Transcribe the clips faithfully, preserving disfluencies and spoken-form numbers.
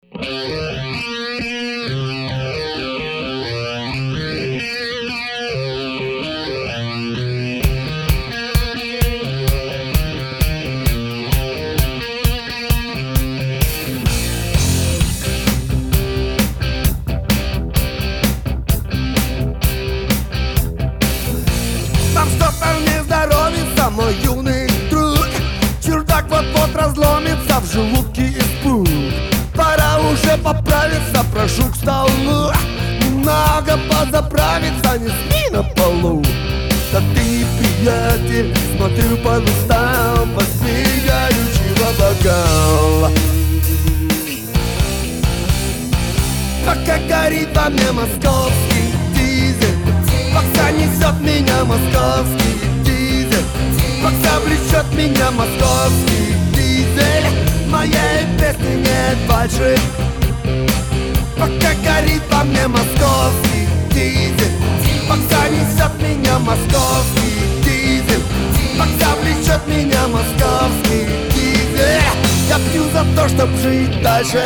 Нам что-то не здоровится, мой юный друг. Чердак вот-вот разломится, в желудке испуг. Пора уже поправиться, прошу к столу. Немного позаправиться, не спи на полу. Да ты, приятель, смотрю по местам, посмеяющего бокал. Пока горит во мне московский дизель, пока несет меня московский дизель, пока влечет меня московский дизель, моей песни нет больше. Пока горит во мне московский дизель, пока несет меня московский дизель, пока влечет меня московский дизель, я пью за то, чтоб жить дальше.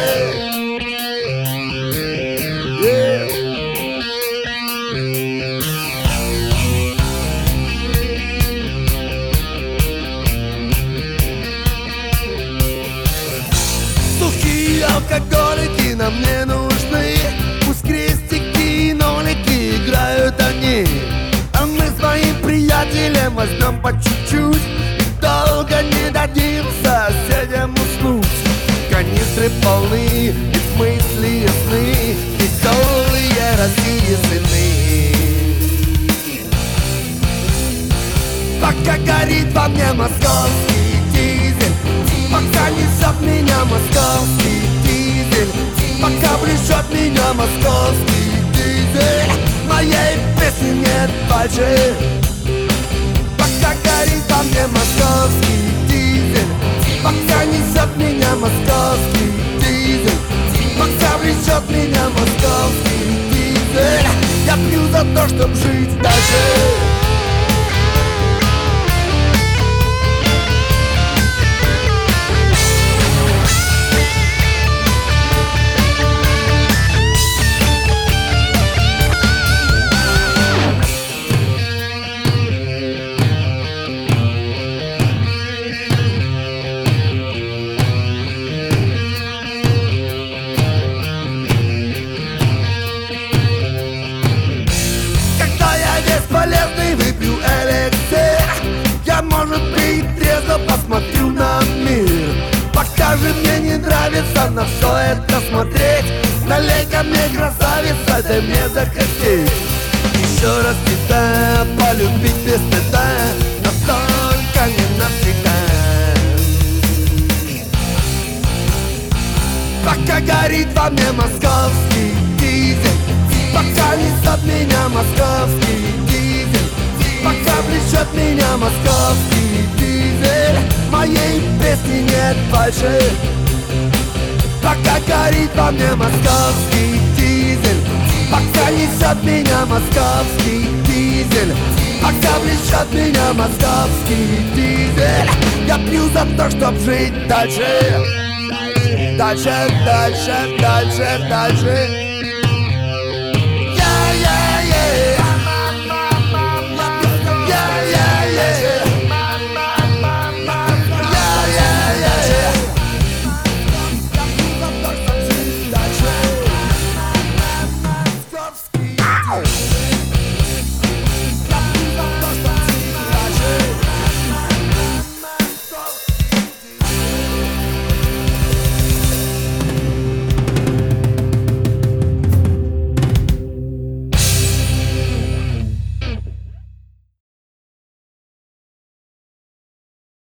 Yeah. Сухие алкоголики нам не нужны, пусть крестики и нолики играют они, а мы своим приятелям возьмем по чуть-чуть и долго не дадим соседям уснуть. Канистры полны, ведь мысли ясны, веселые России сыны. Пока горит во мне московский дизель, пока несет меня московский дизель, пока влечет меня московский дизель, моей песни нет больше. Пока горит во мне московский дизель, пока несет меня московский дизель, пока влечет меня московский дизель, я пью за то, чтоб жить дальше. Полезный выпью эликсир, я, может быть, трезво посмотрю на мир. Пока же мне не нравится на все это смотреть, налей-ка мне, красавица, дай мне захотеть еще раз тебя полюбить без стыда, но только не навсегда. Пока горит во мне московский дизель, пока несет меня московский дизель, пока влечет меня московский дизель, моей песни нет больше. Пока горит во мне московский дизель, пока несет меня московский дизель, пока влечет меня московский дизель, я пью за то, чтоб жить дальше. Дальше, дальше, дальше, дальше.